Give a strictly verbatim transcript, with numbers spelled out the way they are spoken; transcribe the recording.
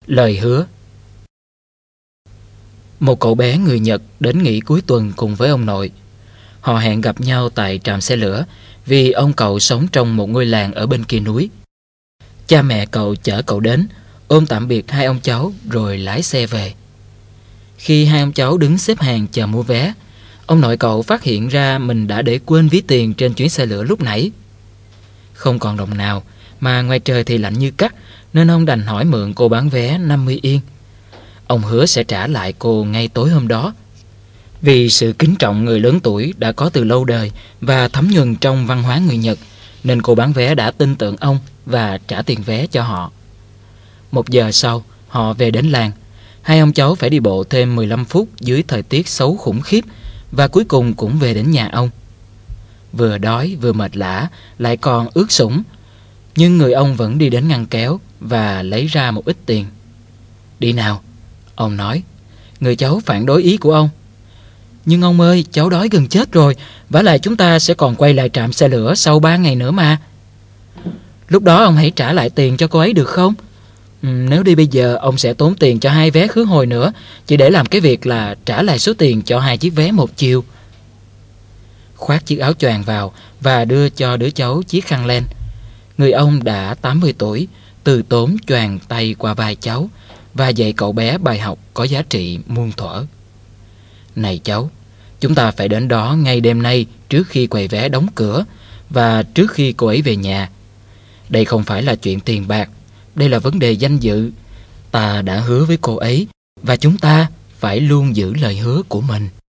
Lời hứa. Một cậu bé người Nhật đến nghỉ cuối tuần cùng với ông nội. Họ hẹn gặp nhau tại trạm xe lửa vì ông cậu sống trong một ngôi làng ở bên kia núi. Cha mẹ cậu chở cậu đến, ôm tạm biệt hai ông cháu rồi lái xe về. Khi hai ông cháu đứng xếp hàng chờ mua vé, ông nội cậu phát hiện ra mình đã để quên ví tiền trên chuyến xe lửa lúc nãy. Không còn đồng nào, mà ngoài trời thì lạnh như cắt, nên ông đành hỏi mượn cô bán vé năm mươi yên. Ông hứa sẽ trả lại cô ngay tối hôm đó. Vì sự kính trọng người lớn tuổi đã có từ lâu đời và thấm nhuần trong văn hóa người Nhật, nên cô bán vé đã tin tưởng ông và trả tiền vé cho họ. Một giờ sau, họ về đến làng. Hai ông cháu phải đi bộ thêm mười lăm phút dưới thời tiết xấu khủng khiếp, và cuối cùng cũng về đến nhà ông. Vừa đói vừa mệt lả, lại còn ướt sũng, nhưng người ông vẫn đi đến ngăn kéo và lấy ra một ít tiền. "Đi nào," ông nói. Người cháu phản đối ý của ông. "Nhưng ông ơi, cháu đói gần chết rồi, vả lại chúng ta sẽ còn quay lại trạm xe lửa sau ba ngày nữa mà." "Lúc đó ông hãy trả lại tiền cho cô ấy được không? Ừ, nếu đi bây giờ ông sẽ tốn tiền cho hai vé khứ hồi nữa, chỉ để làm cái việc là trả lại số tiền cho hai chiếc vé một chiều." Khoác chiếc áo choàng vào và đưa cho đứa cháu chiếc khăn len. Người ông đã tám mươi tuổi, từ tốn choàng tay qua vai cháu và dạy cậu bé bài học có giá trị muôn thuở. "Này cháu, chúng ta phải đến đó ngay đêm nay trước khi quầy vé đóng cửa và trước khi cô ấy về nhà. Đây không phải là chuyện tiền bạc, đây là vấn đề danh dự. Ta đã hứa với cô ấy và chúng ta phải luôn giữ lời hứa của mình."